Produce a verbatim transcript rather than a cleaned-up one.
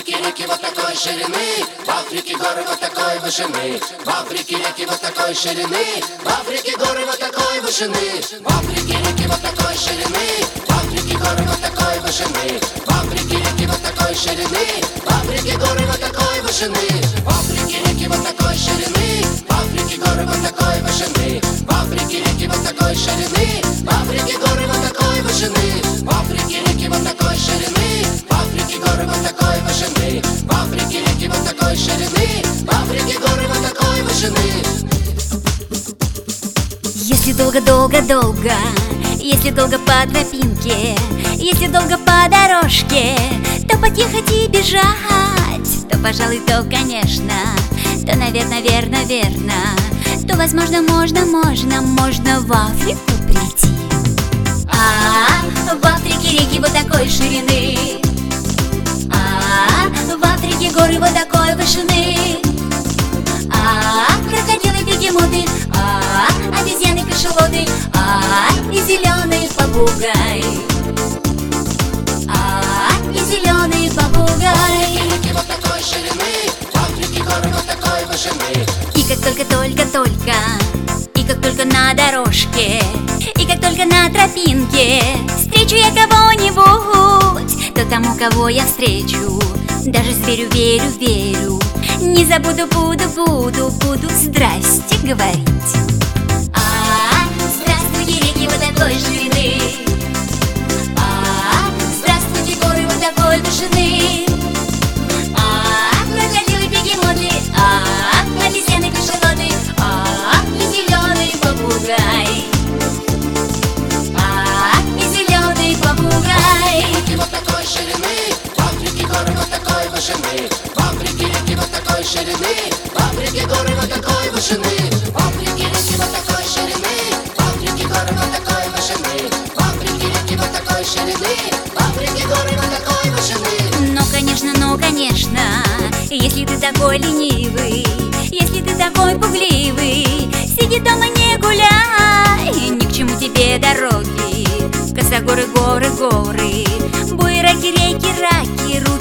Африке реки вот такой ширины, в Африке горы вот такой вышины. В Африке реки вот такой ширины, в Африке горы вот такой вышины. В Африке реки вот такой ширины, в Африке горы вот такой вышины. В Африке реки вот такой ширины, в Африке горы вот такой вышины. В Африке реки вот такой ширины, в Африке горы вот такой вышины. В Африке реки вот такой ширины, в Африке горы вот такой вышины. В Африке реки вот такой ширины, в Африке горы вот такой вышины. В Африке реки вот такой ширины, в Африке горы вот такой вышины. Если долго-долго-долго, если долго по тропинке, если долго по дорожке, то потихать и бежать, то, пожалуй, то, конечно, то, наверное, верно, верно, то, возможно, можно, можно, можно в Африку прийти. А, в Африке реки вот такой ширины, а, в Африке горы вот такой вышины, а, крокодилы, бегемоты, а, обезьяны, кашалоты, а, и зеленый попугай, а, и зеленый попугай. Реки вот такой ширины, в Африке горы вот такой вышины. И как только-только-только, и как только на дорожке, и как только на тропинке встречу я кого-нибудь, то тому, кого я встречу, даже зверю верю, верю, не забуду, буду, буду, буду здрасте говорить. А, здравствуйте, реки вот такой ширины, а, здравствуйте, горы вот такой вышины, а, крокодилы, бегемоты, а, обезьяны, кашалоты, а, и зеленый попугай, а, и зеленый попугай. Реки вот такой ширины, в Африке горы вот такой вышины. В Африке реки вот такой ширины, в Африке горы вот такой вышины. В Африке реки вот такой ширины, в Африке горы вот такой вышины. В Африке реки вот такой ширины, в Африке горы вот такой вышины. Ну, конечно, ну, конечно, если ты такой ленивый, если ты такой пугливый, сиди дома, не гуляй, ни к чему тебе дороги, косогоры, горы, горы, буераки, реки, раки,